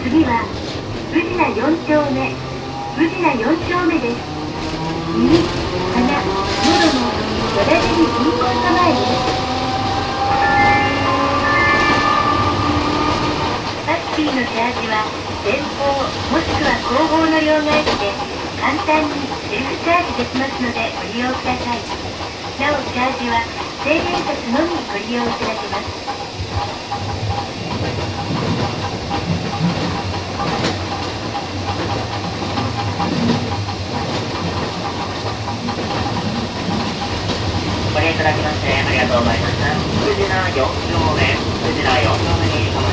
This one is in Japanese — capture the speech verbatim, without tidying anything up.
次は宇品よん丁目、宇品よん丁目です。耳、鼻、喉のよだれに敏感構えです。タクシーのチャージは前方もしくは後方の両替機で簡単にセルフチャージできますのでご利用ください。なおチャージは千円札のみご利用いただけます。 ご利用いただきましてありがとうございました。宇品よん丁目、宇品よん丁目に